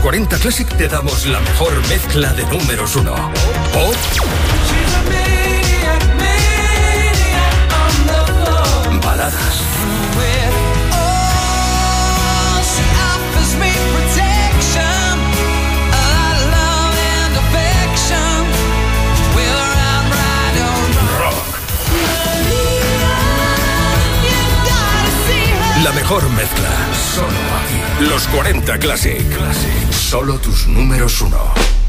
40 Classic te damos la mejor mezcla de números 1. Pop, baladas, la mejor mezcla, solo aquí. Los 40 Classic. Solo tus números 1.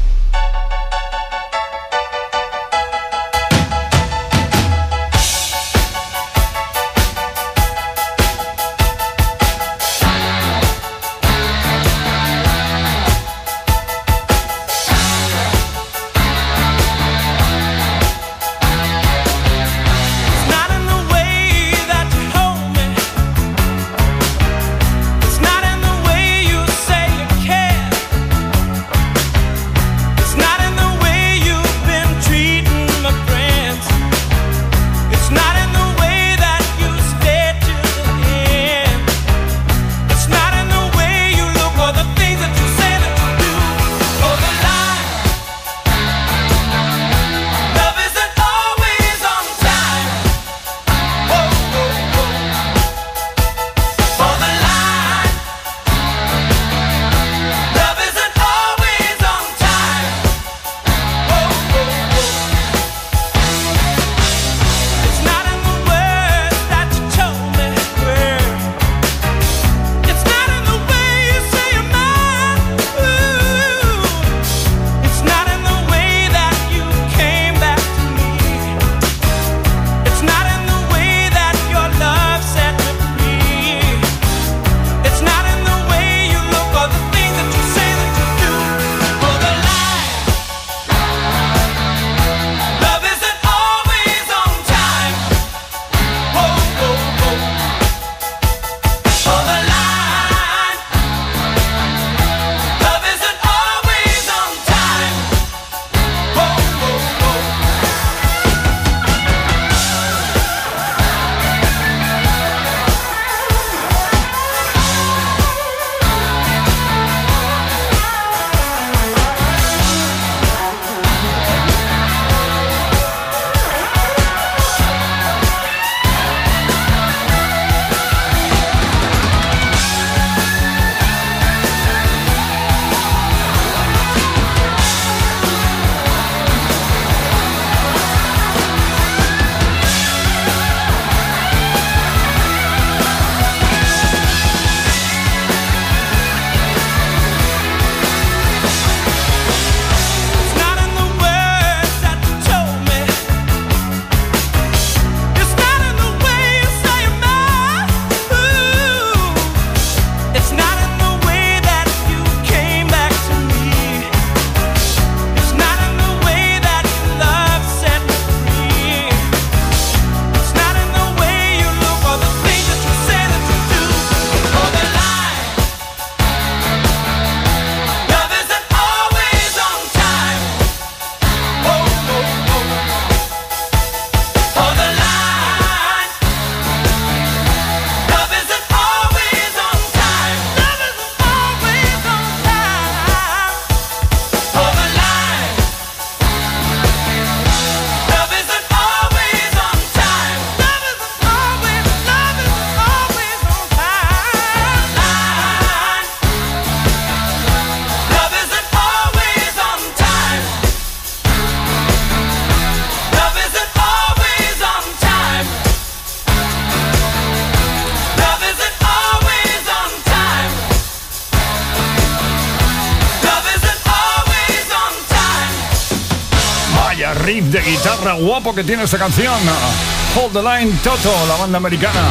riff de guitarra guapo que tiene esta canción. Hold the Line, Toto, la banda americana.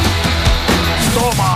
¡Toma!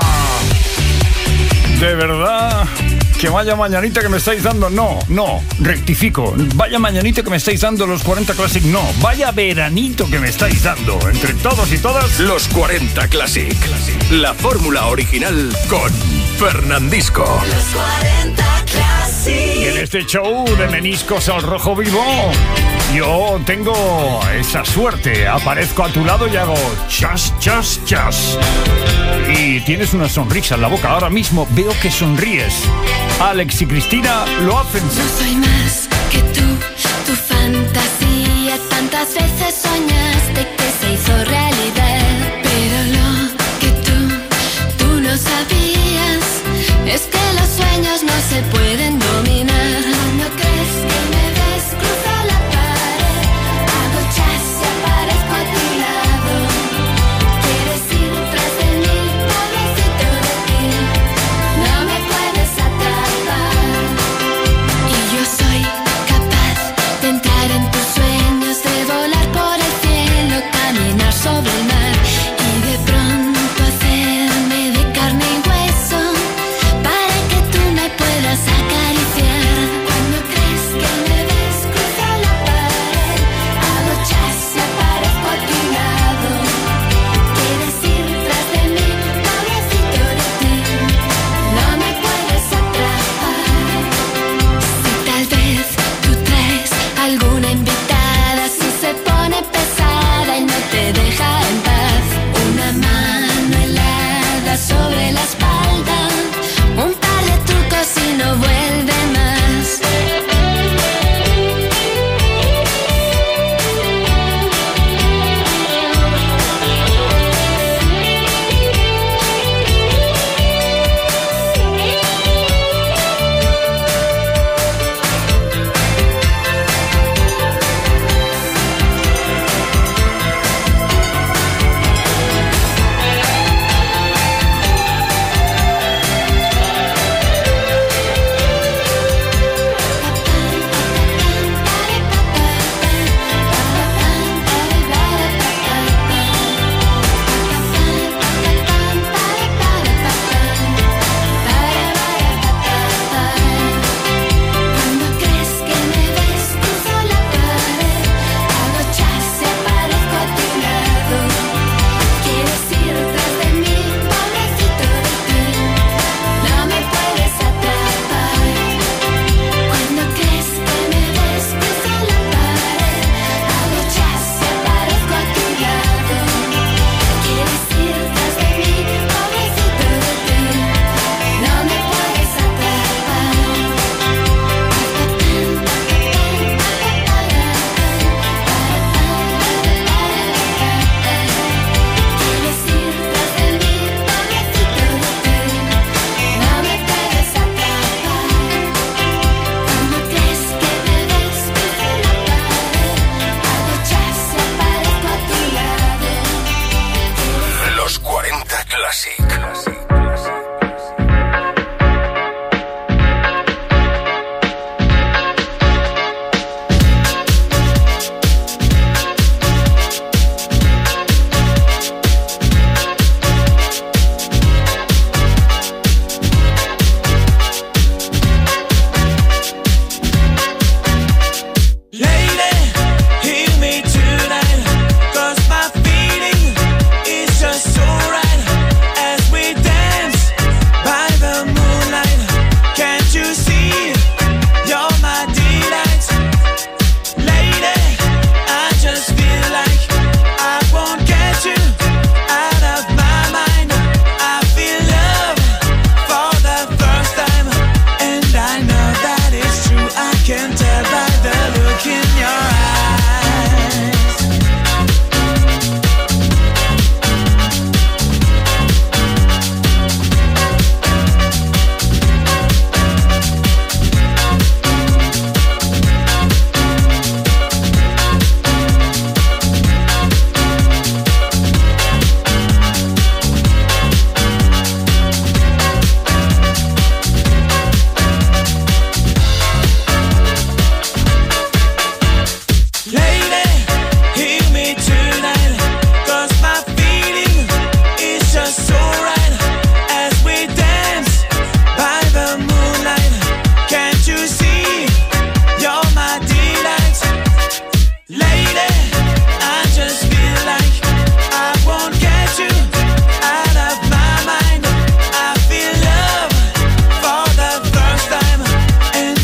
De verdad, que vaya mañanita que me estáis dando. No, rectifico. Vaya mañanita que me estáis dando los 40 Classic. No, vaya veranito que me estáis dando. Entre todos y todas, los 40 Classic. La fórmula original con Fernandisco. Los 40 Classic. Y en este show de Meniscos al Rojo Vivo, yo tengo esa suerte. Aparezco a tu lado y hago chas, chas, chas. Y tienes una sonrisa en la boca. Ahora mismo veo que sonríes. Alex y Cristina lo hacen. No soy más que tú, tu fantasía. Tantas veces soñaste que se hizo realidad. Pero lo que tú no sabías es que los sueños no se pueden dominar. Cuando crees que me ves, cruzo la pared, hago chas y aparezco a tu lado. Quieres ir tras de mí, pobrecito de ti, no me puedes atrapar. Y yo soy capaz de entrar en tus sueños, de volar por el cielo, caminar sobre el mar y de pronto hacerme de carne y hueso para que tú me puedas acariciar. Cuando crees que me ves, cruzo la pared, hago chas y aparezco a tu lado. Quieres ir tras de mí, pobrecito de ti, no me puedes atrapar. Si tal vez tú traes alguna invitada, si se pone pesada y no te deja en paz, una mano helada sobre la espalda, un par de trucos y no vuelve más. Cuando crees que me ves, cruzo la pared, hago chas y aparezco a tu lado. Quieres ir tras de mí, pobrecito de ti, no me puedes atrapar. Cuando crees que me ves, cruzo la pared, hago chas y aparezco a tu lado. Quieres ir tras de mí, pobrecito de ti, no me puedes atrapar. Quieres ir tras de mí, pobrecito de ti, no me puedes atrapar. Cuando crees que me ves, cruzo la pared, hago chas y aparezco a tu lado. Los 40 Classic. Lady, hear me tonight, 'cause my feeling is just so right as we dance by the moonlight. Can't you see you're my delight? Lady, I just feel like I won't get you out of my mind. I feel love for the first time, and I know that it's true. I can tell by the look in your eyes. Lady, hear me tonight, 'cause my feeling is just so right as we dance by the moonlight. Can't you see you're my delight? Lady, I just feel like I won't get you out of my mind. I feel love for the first time, and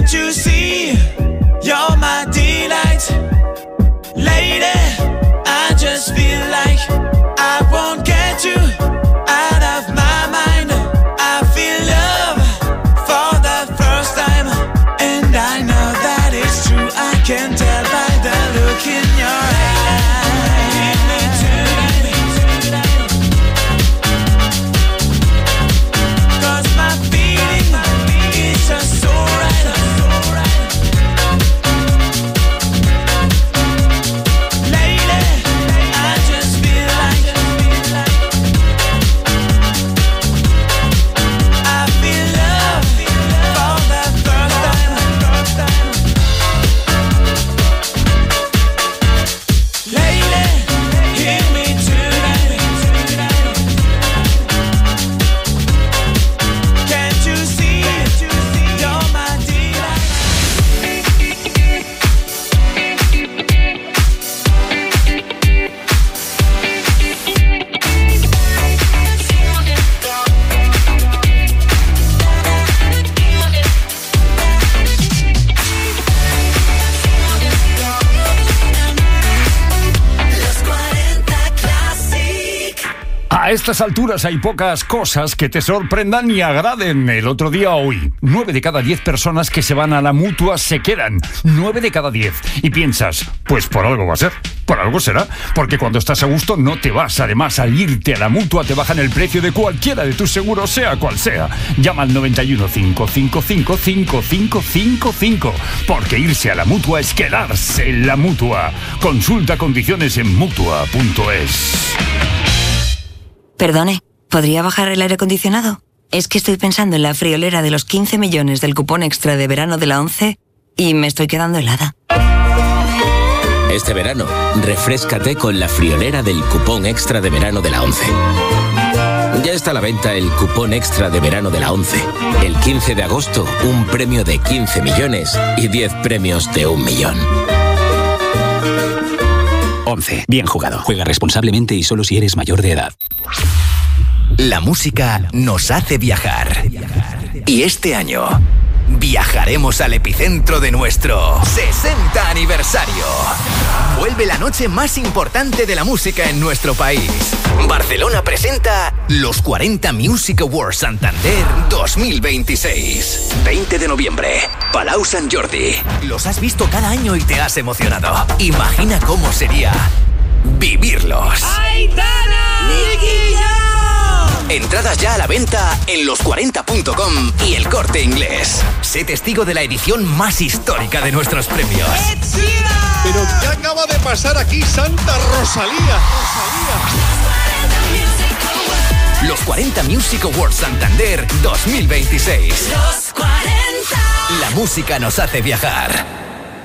Can't you see? You're my delight. Lady, I just feel like I won't get you out of my mind. I feel love for the first time, and I know that it's true. I can tell by the look in your eyes. Give me tonight, 'cause my feeling is just so right. A estas alturas hay pocas cosas que te sorprendan y agraden. El otro día oí, 9 de cada 10 personas que se van a la Mutua se quedan. 9 de cada 10. Y piensas, pues por algo va a ser. Por algo será. Porque cuando estás a gusto no te vas. Además, al irte a la Mutua te bajan el precio de cualquiera de tus seguros, sea cual sea. Llama al 91 555 5555. Porque irse a la Mutua es quedarse en la Mutua. Consulta condiciones en Mutua.es. Perdone, ¿podría bajar el aire acondicionado? Es que estoy pensando en la friolera de los 15 millones del cupón extra de verano de la 11 y me estoy quedando helada. Este verano, refréscate con la friolera del cupón extra de verano de la 11. Ya está a la venta el cupón extra de verano de la 11. El 15 de agosto, un premio de 15 millones y 10 premios de 1 millón. 11. Bien jugado. Juega responsablemente y solo si eres mayor de edad. La música nos hace viajar. Y este año viajaremos al epicentro de nuestro 60 aniversario. Vuelve la noche más importante de la música en nuestro país. Barcelona presenta los 40 Music Awards Santander 2026. 20 de noviembre, Palau Sant Jordi. Los has visto cada año y te has emocionado. Imagina cómo sería vivirlos. ¡Aitana! ¡Nicky! Entradas ya a la venta en los40.com y El Corte Inglés. Sé testigo de la edición más histórica de nuestros premios. Pero ¿qué acaba de pasar aquí, Santa Rosalía? Los 40 Music Awards Santander 2026. Los 40. La música nos hace viajar.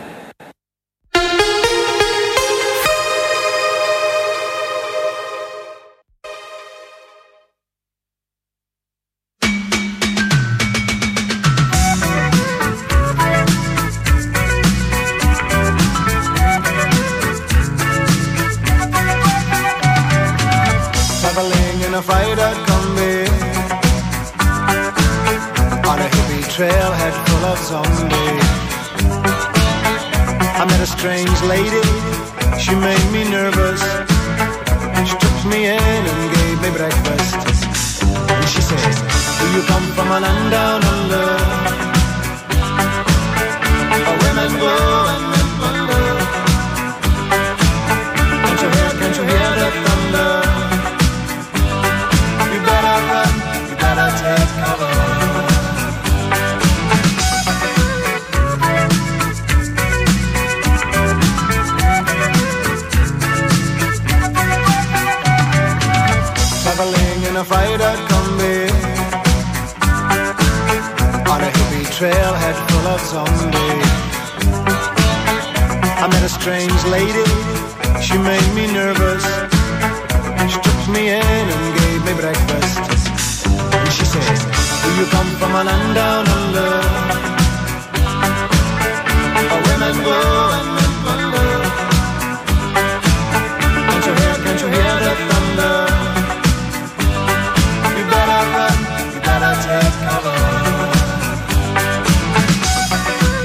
Fighter combi on a hippie trailhead full of zombies. I met a strange lady, she made me nervous. She took me in and gave me breakfast. And she said, do you come from a land down under? Where women go and men wonder. Can't you hear the thunder? Take cover. Traveling in a fighter combi on a hippie trailhead full of zombies. I met a strange lady, she made me nervous. She took me in and gave me breakfast. She said, do you come from a land down under? Where women go and men wonder. Can't you hear the thunder? You better run, you better take cover.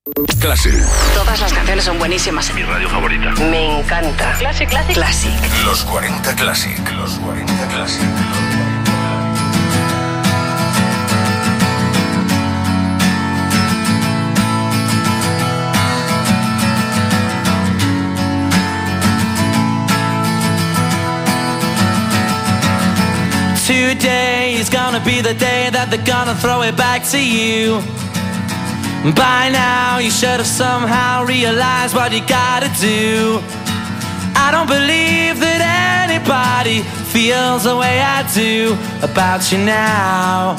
Classic. Todas las canciones son buenísimas. Mi radio favorita. Me encanta. Classic, classic. Classic. Los 40 Classic. Los 40 Classic. 'Today is gonna be the day that they're gonna throw it back to you. By now you should have somehow realized what you gotta do. I don't believe that anybody feels the way I do about you now.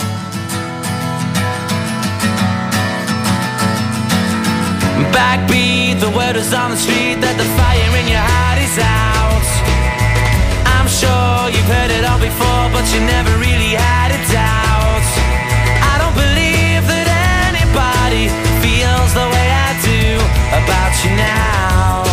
Backbeat, the word is on the street that the fire in your heart is out. I'm sure you've heard it all before, but you never really had a doubt. I don't believe that anybody feels the way I do about you now.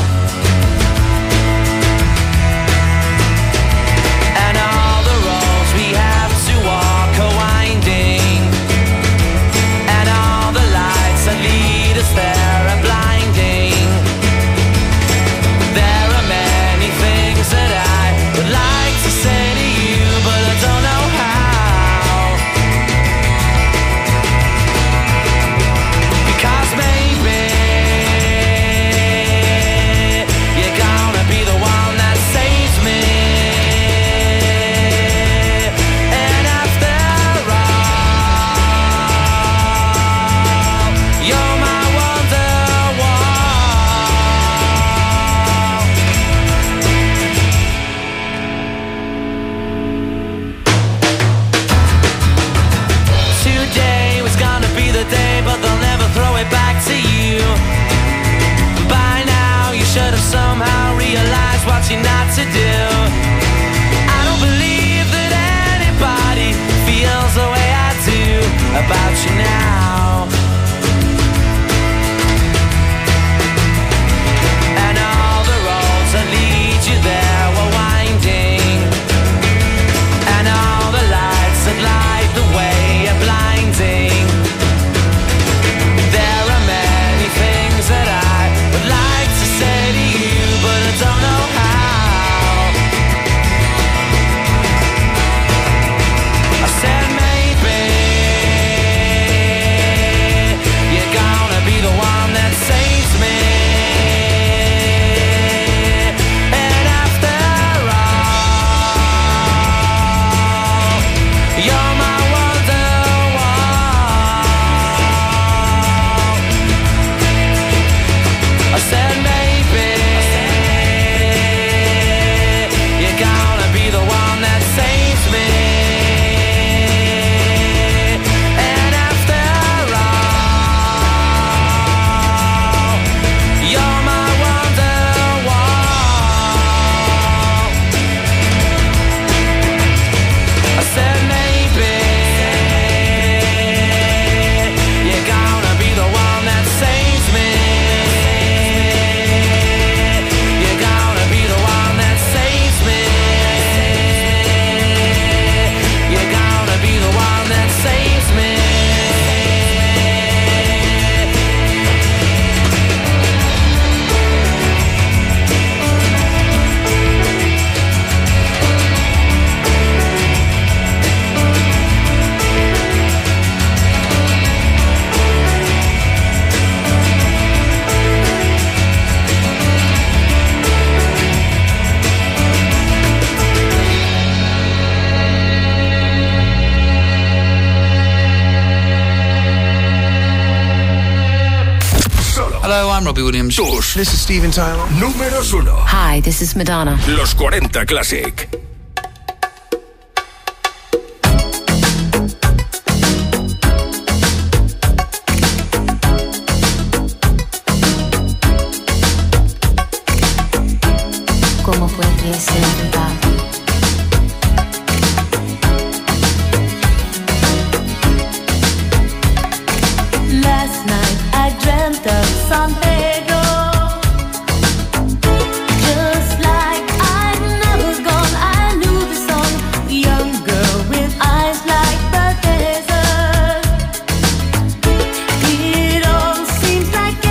And all the roads we have to walk are winding, and all the lights that lead us there are blinding. There are many things that I would like to say to you, but I don't know how. Because maybe you're gonna be the one that saves me. And after all, you're my Wonderwall. Today was gonna be the day, but they'll never throw it back to you. By now you should have somehow realized what you're not to do. I don't believe that anybody feels the way I do about you now. And all the roads that lead you there were winding, and all the lights that light the way are blinding. There are many things that I would like to say to you, but I don't know how. I said maybe you're gonna be the one that saves me. And after all, you're my Wonderwall. I said maybe you're gonna be the one that saves me. And after all, you're my Wonderwall. I said maybe you're gonna be the one that saves me. You're gonna be the one that saves me. You're gonna be the one that saves me. Hello, I'm Robbie Williams. Tus This is Steven Tyler. números 1. Hi, this is Madonna. Los 40 Classic. ¿Cómo fue que se va? Last night I dreamt of San Pedro, just like I'd never gone. I knew the song, a young girl with eyes like the desert. It all seems like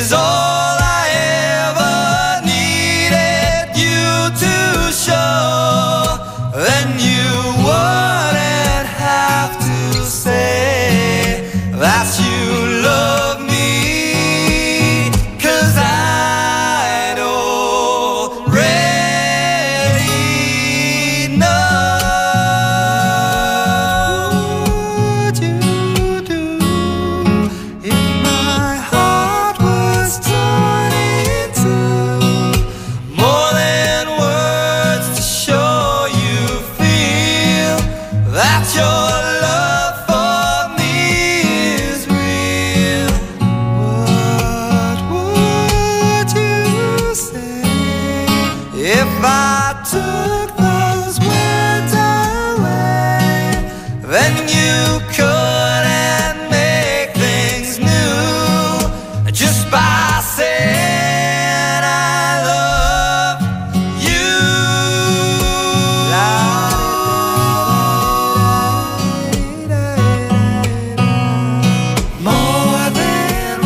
is all I ever needed you to show. Then you wouldn't have to say that you love me, 'cause I'd already know. What would you do if my heart was torn into more than words to show you feel that your love for me is real? What would you say if I took those words away? Then you couldn't make things new just by saying I love you. More than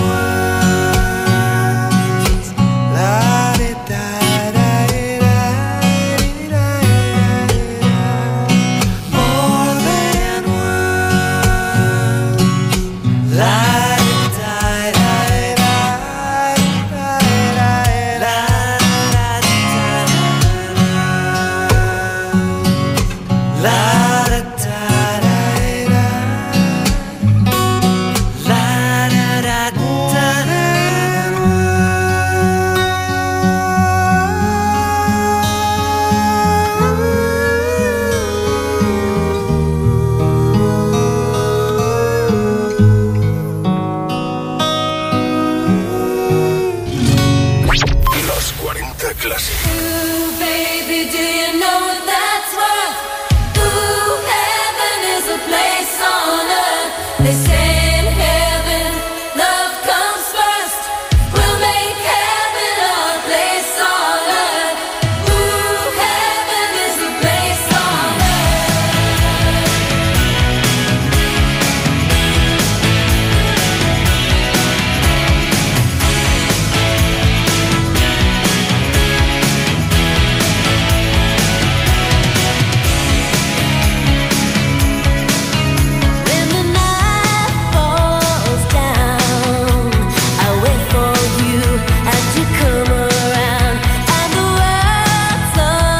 words. More than Los 40 Classic. Ooh, baby, do you know what that's worth? Ooh, heaven is a place on earth. They say in heaven, love comes first. We'll make heaven a place on earth. Ooh, heaven is a place on When the night falls down, I wait for you and you come around, and the world's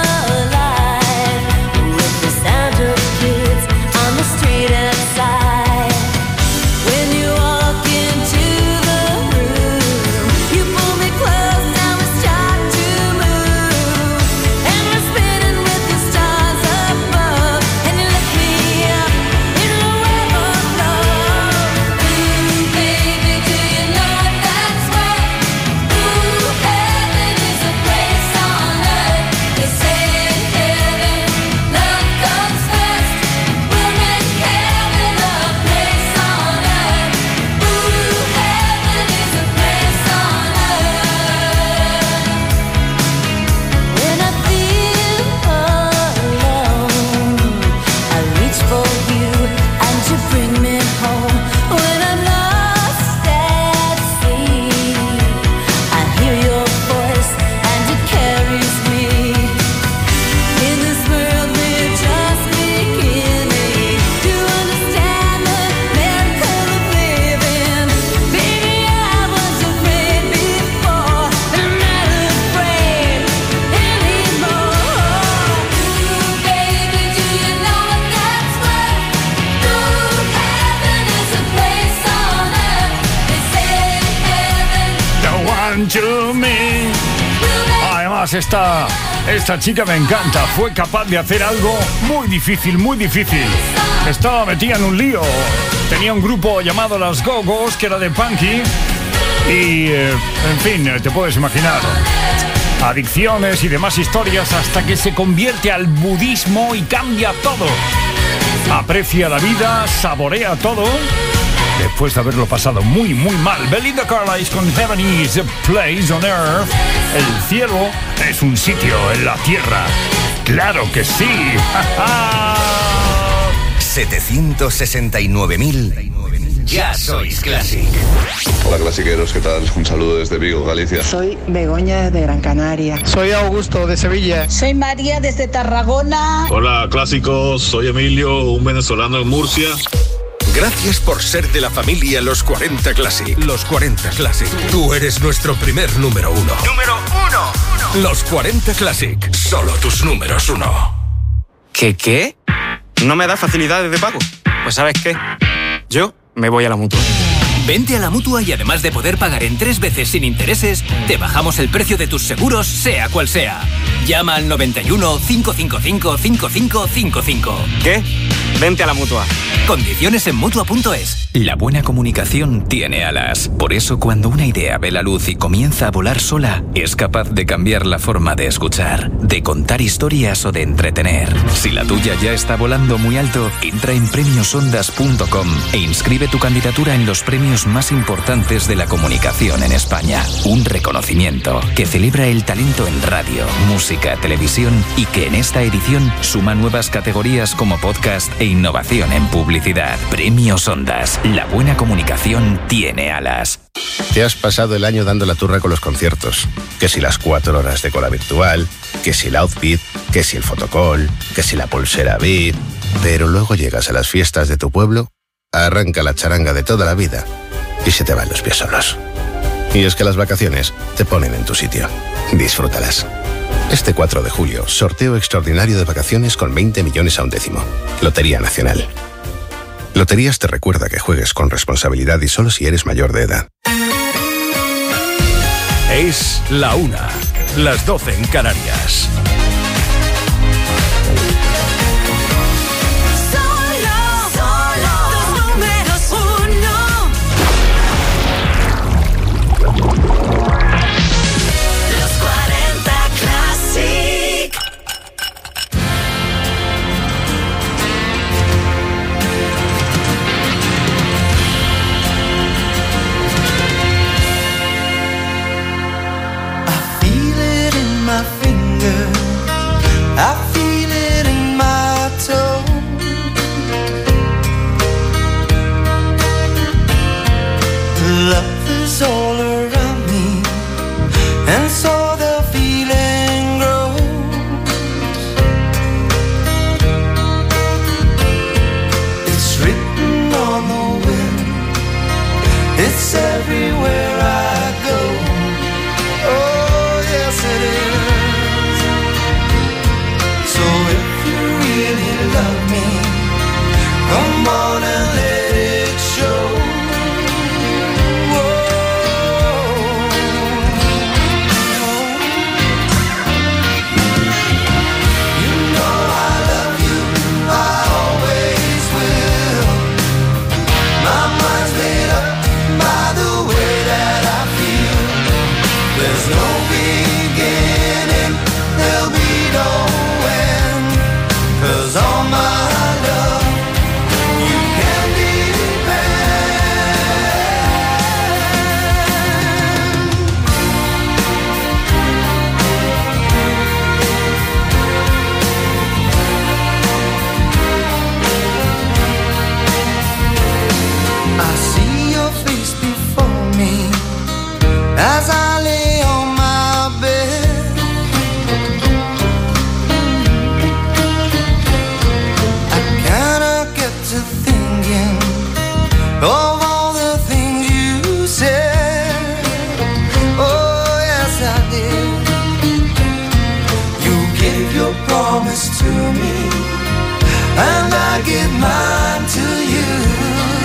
alive with the sound of kids on the street outside. When you walk into the room, you pull me close, now we start to move, and we're spinning with the stars above, and you lift me up in the web of love. Ooh, baby, do you know what that's worth? Ooh, heaven is a place on earth. They say in heaven, love comes first. We'll make heaven a place on earth. Ooh, heaven is a place on earth. When I feel alone, I reach for you and you bring me home. When I'm lost at sea, I hear your voice and it carries me. In this world we're just beginning to understand the miracle of living. Baby, I was afraid before, but I'm not afraid anymore. Ooh, baby, do you know what that's worth? Ooh, heaven is a place on earth. They say in heaven, The One to Me. Además, esta chica me encanta. Fue capaz de hacer algo muy difícil, muy difícil. Estaba metida en un lío. Tenía un grupo llamado Las Go-Go's, que era de punky. Y, en fin, te puedes imaginar. Adicciones y demás historias, hasta que se convierte al budismo y cambia todo. Aprecia la vida, saborea todo, después de haberlo pasado muy, muy mal. Belinda Carlisle con Heaven is a Place on Earth. El cielo es un sitio en la tierra. ¡Claro que sí! 769.200 Ya sois Classic. Hola clasiqueros, ¿qué tal? Un saludo desde Vigo, Galicia. Soy Begoña de Gran Canaria. Soy Augusto de Sevilla. Soy María desde Tarragona. Hola clásicos, soy Emilio, un venezolano en Murcia. Gracias por ser de la familia Los 40 Classic. Los 40 Classic. Tú eres nuestro primer número uno. ¡Número uno! Los 40 Classic. Solo tus números uno. ¿Qué? ¿No me da facilidades de pago? Pues ¿sabes qué? Yo me voy a la Mutua. Vente a la Mutua y además de poder pagar en 3 veces sin intereses, te bajamos el precio de tus seguros, sea cual sea. Llama al 91 555 5555. ¿Qué? Vente a la Mutua. Condiciones en Mutua.es. La buena comunicación tiene alas. Por eso, cuando una idea ve la luz y comienza a volar sola, es capaz de cambiar la forma de escuchar, de contar historias o de entretener. Si la tuya ya está volando muy alto, entra en premiosondas.com e inscribe tu candidatura en los premios más importantes de la comunicación en España. Un reconocimiento que celebra el talento en radio, música, televisión y que en esta edición suma nuevas categorías como podcast e innovación en publicidad. Premios Ondas. La buena comunicación tiene alas. Te has pasado el año dando la turra con los conciertos. Que si las 4 horas de cola virtual, que si el outfit, que si el fotocall, que si la pulsera VIP. Pero luego llegas a las fiestas de tu pueblo, arranca la charanga de toda la vida y se te van los pies solos. Y es que las vacaciones te ponen en tu sitio. Disfrútalas. Este 4 de julio, sorteo extraordinario de vacaciones con 20 millones a un décimo. Lotería Nacional. Loterías te recuerda que juegues con responsabilidad y solo si eres mayor de edad. Es la 1, las 12 en Canarias. I feel it in my toe. Love is all around me, and so the feeling grows. It's written on the wind, it's everywhere I go. Oh, yes it is. So if you really love me, come on and let it show. As I lay on my bed, I kinda get to thinking of all the things you said. Oh, yes, I did. You gave your promise to me, and I give mine to you.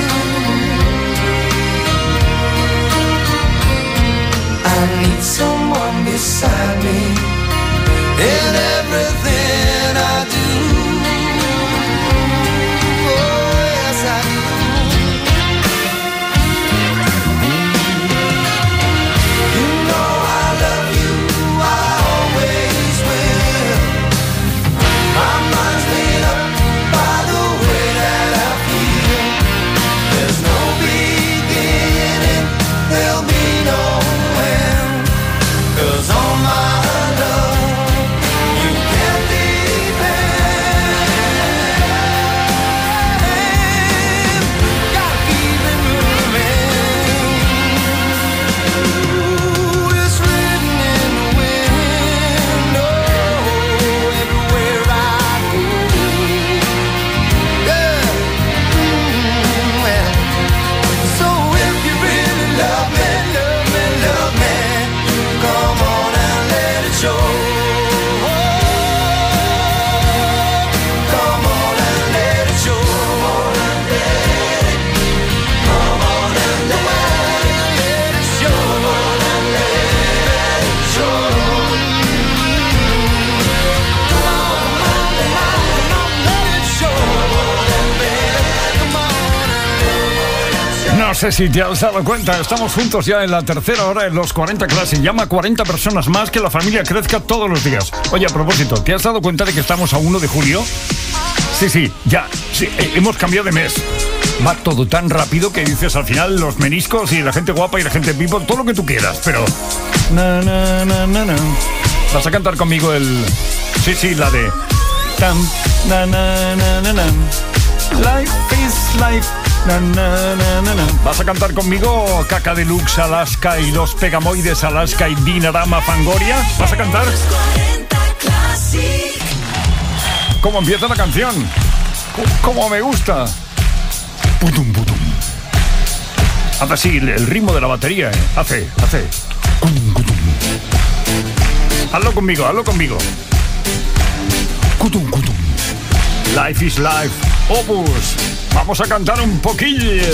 I need someone beside me in everything I do. Oh, yes, I do. You know I love you, I always will. My mind's made up by the way that I feel. There's no beginning, there'll be no 'cause all my love, you can't be sé si te has dado cuenta, estamos juntos ya en la tercera hora en los 40 Classic. Llama a 40 personas más, que la familia crezca todos los días. Oye, a propósito, ¿te has dado cuenta de que estamos a 1 de julio? Sí, ya, sí, hemos cambiado de mes. Va todo tan rápido que dices al final los meniscos y la gente guapa y la gente people, todo lo que tú quieras, pero... Na, na, na, na, na. ¿Vas a cantar conmigo el...? Sí, la de... Tam, na, na, na, na, na. Life is life. Na, na, na, na, na. ¿Vas a cantar conmigo Caca Deluxe Alaska y los Pegamoides Alaska y Dinarama Fangoria? ¿Vas a cantar? ¿Cómo empieza la canción? ¿Cómo me gusta? Putum, putum. Haz así el ritmo de la batería, ¿eh? Hace. Cutum, cutum. Hazlo conmigo. Cutum, cutum. Life is life. Opus. Vamos a cantar un poquillo.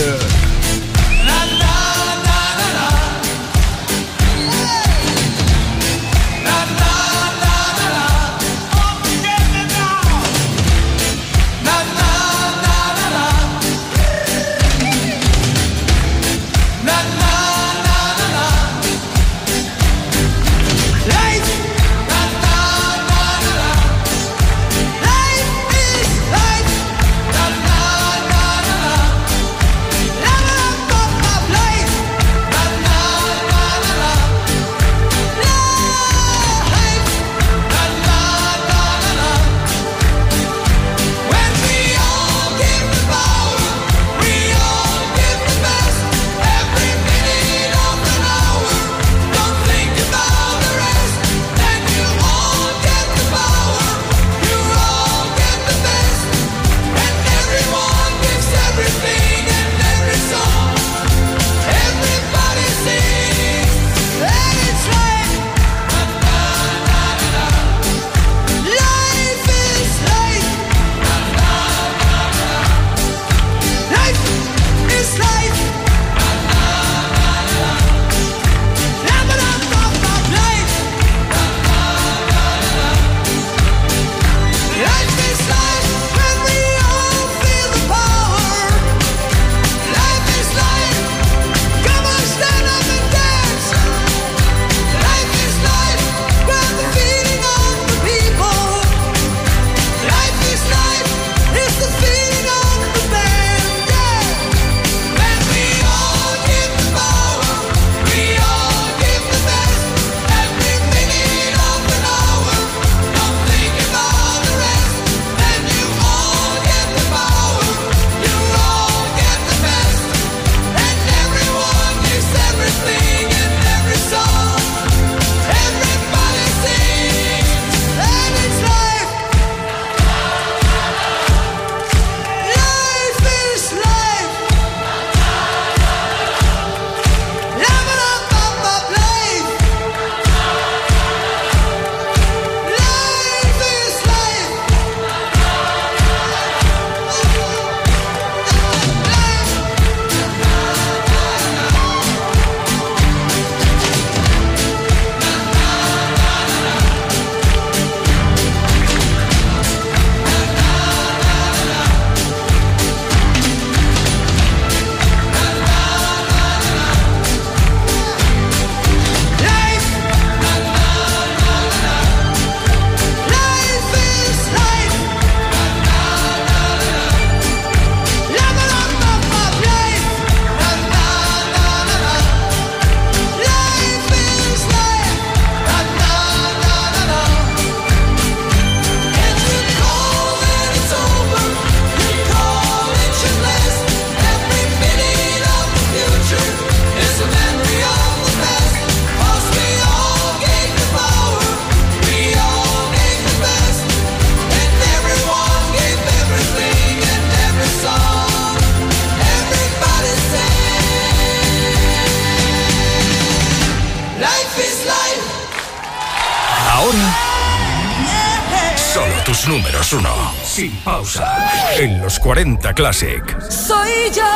tus números uno. Sin pausa. En los 40 Classic. Soy yo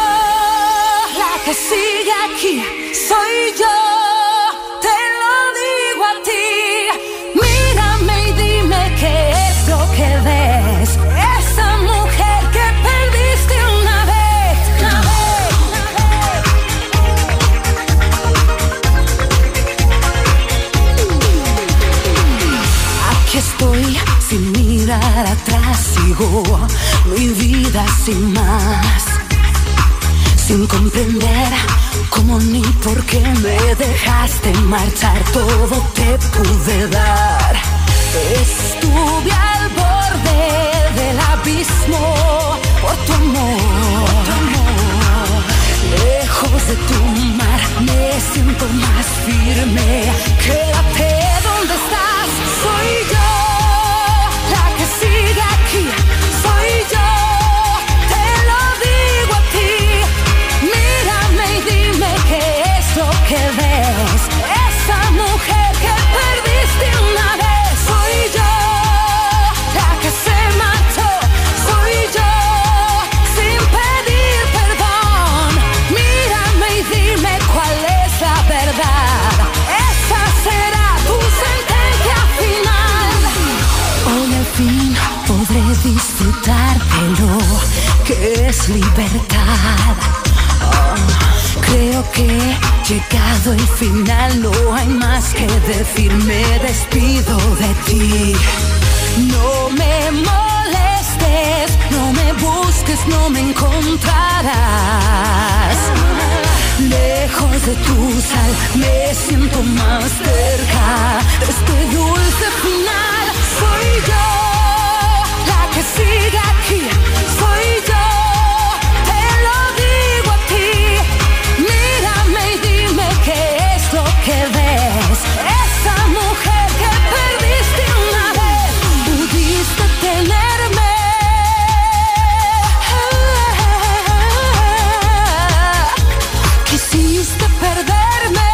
la que sigue aquí. Soy yo, te lo digo a ti. Mírame y dime qué es lo que ves. Esa mujer que perdiste una vez. mirar atrás, sigo mi vida sin más, sin comprender cómo ni por qué me dejaste marchar. Todo te pude dar. Estuve al borde del abismo por tu amor. Lejos de tu mar me siento más firme. Quédate donde estás. Soy yo la que sigue aquí. Soy yo, te lo digo a ti. Mírame y dime qué es lo que ves. Esa mujer que perdiste una vez. Soy yo la que se marchó. Soy yo sin pedir perdón. Mírame y dime cuál es la verdad. Esa será tu sentencia final. Hoy al fin podré disfrutar de lo que es libertad. Creo que llegado el final no hay más que decir. Me despido de ti. No me molestes, no me busques, no me encontrarás. Lejos de tu sal me siento más cerca de este dulce final. Soy yo la que sigue aquí. Soy yo, te lo digo a ti. Mírame y dime qué es lo que ves. Esa mujer que perdiste una vez. Pudiste tenerme. Quisiste perderme.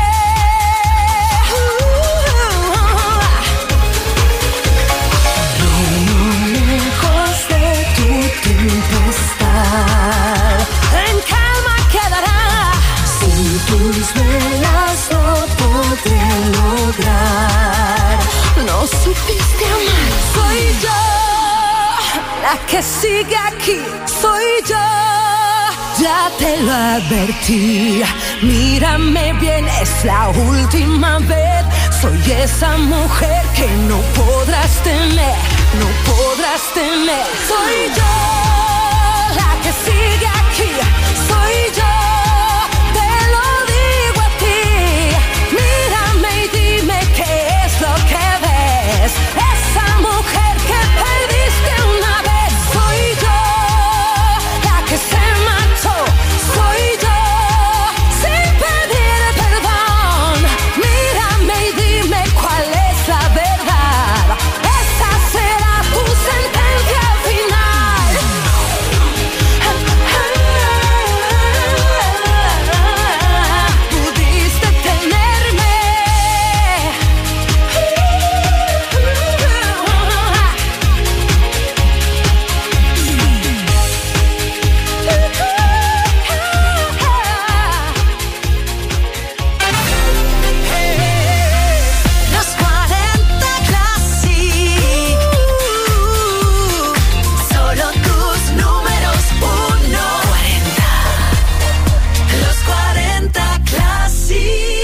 Lejos de tu tempestad, en calma quedará. Sin tus velas no podré lograr. No supiste amar. Soy yo la que sigue aquí. Soy yo, ya te lo advertí. Mírame bien, es la última vez. Soy esa mujer que no podrás tener, no podrás tener. Soy yo la que sigue aquí. Soy yo, te lo digo a ti. Mírame y dime qué es lo que ves. Esa mujer que perdiste una vez. Soy yo la que se marchó. Soy yo sin pedir perdón. Mírame y dime cuál es la verdad. Esa será tu sentencia final. Pudiste tenerme. Los 40 Classic. Solo tus números uno. 40. Los 40 Classic.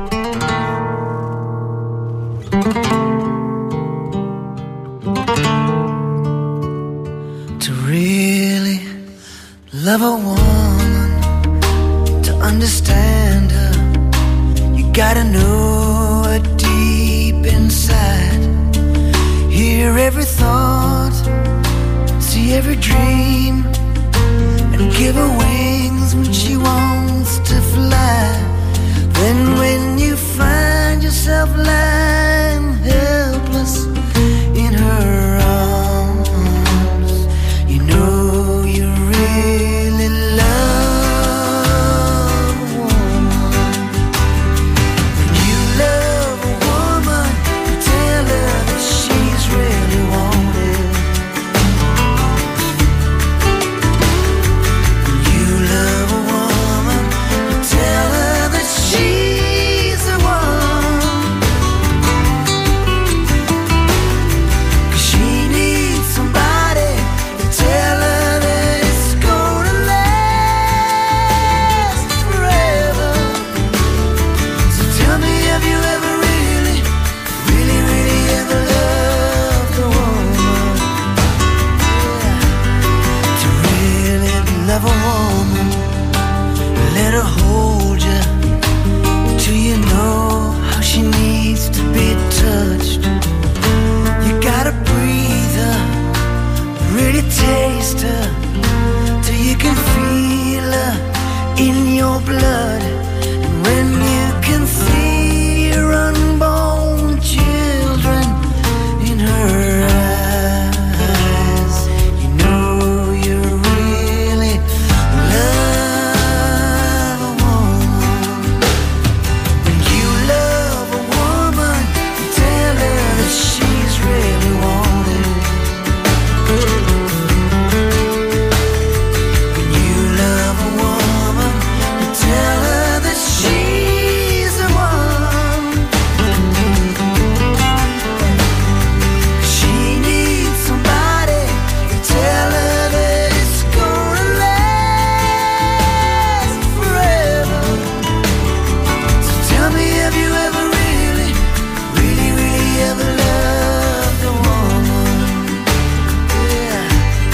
To really love a woman, to understand her, you gotta know her deep inside. Hear every thought, see every dream, and give her wings when she wants to fly. Then when you find yourself lying helpless in her arms, you know you really love a woman. When you love a woman, you tell her that she's really wanted. When you love a woman, you tell her that she's the one. touched. You gotta breathe her, really taste her, till you can feel her in your blood. And when you can see your unborn children in her eyes, you know you really love a woman. When you love a woman, you tell her that she's really wanted. When you love a woman, you tell her that she's the one. She needs somebody to tell her that it's gonna last forever. So tell me, have you ever really, really, really ever loved a woman? Yeah.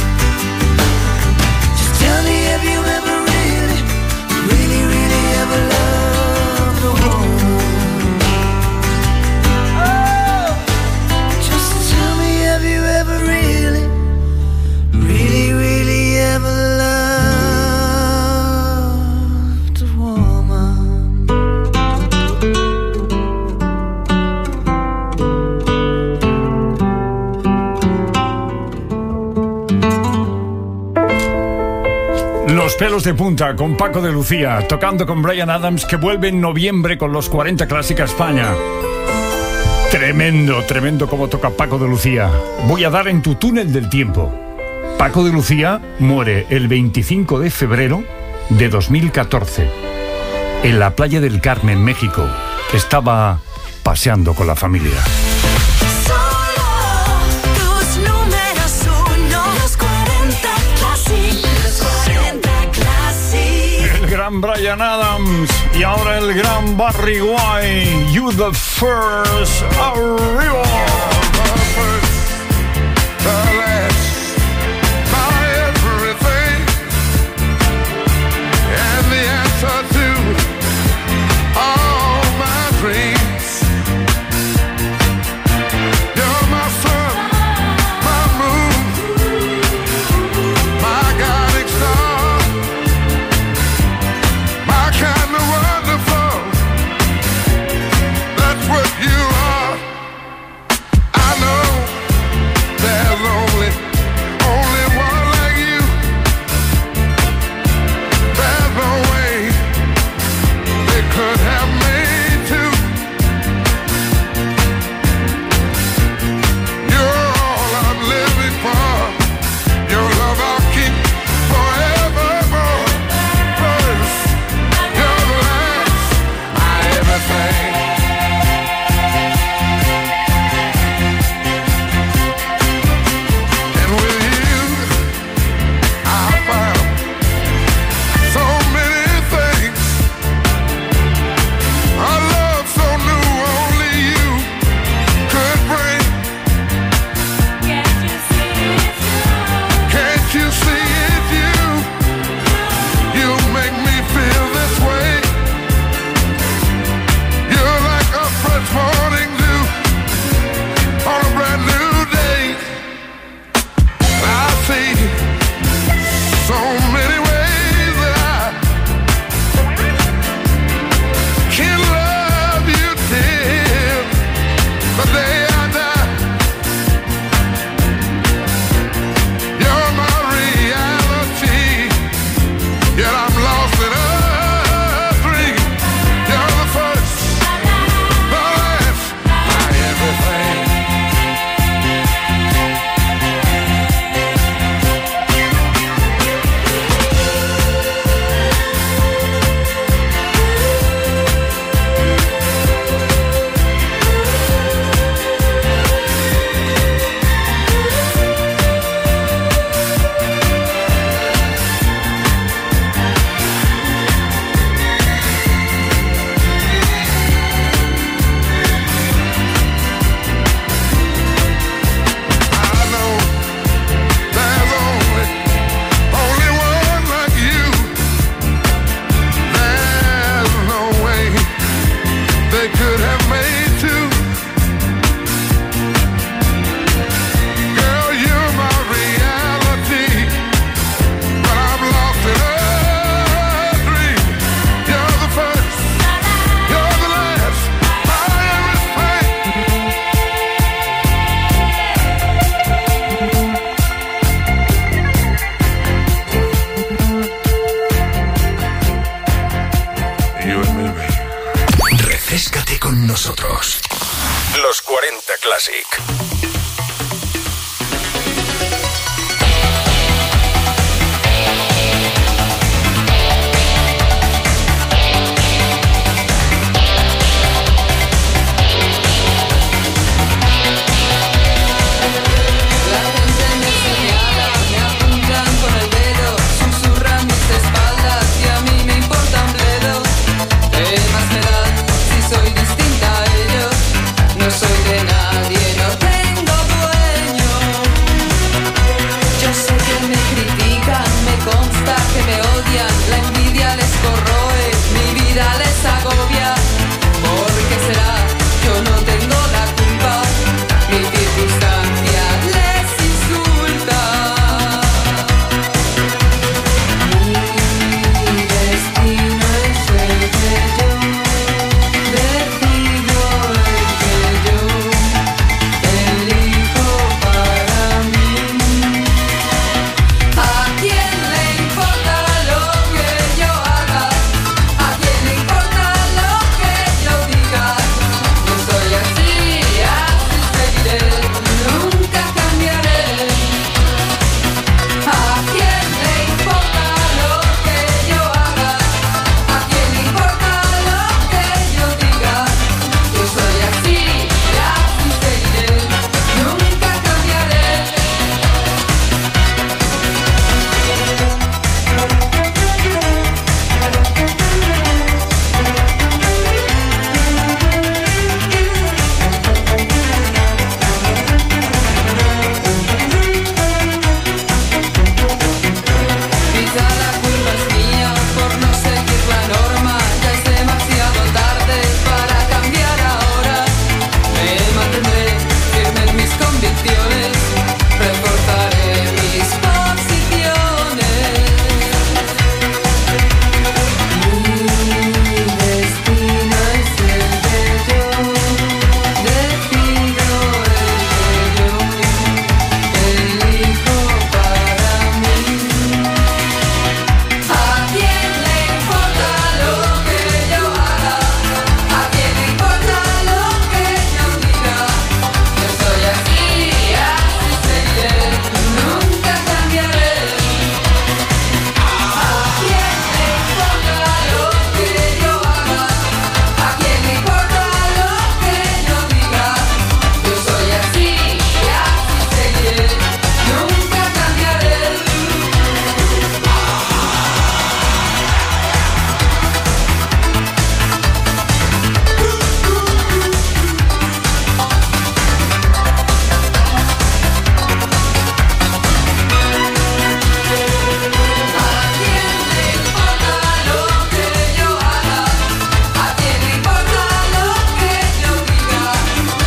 Just tell me, have you ever really, really, really ever loved a woman? Oh, just tell me, have you ever really, really, really ever loved a woman? Los pelos de punta con Paco de Lucía, tocando con Bryan Adams, que vuelve en noviembre con los 40 Clásica España. Tremendo, tremendo como toca Paco de Lucía. Voy a dar en tu túnel del tiempo. Paco de Lucía muere el 25 de febrero de 2014 en la playa del Carmen, México. Estaba paseando con la familia. Tus números uno, los 40 Classic. Los 40 Classic. El gran Bryan Adams y ahora el gran Barry White. You the first arrival. There's no nosotros. Los 40 Classic.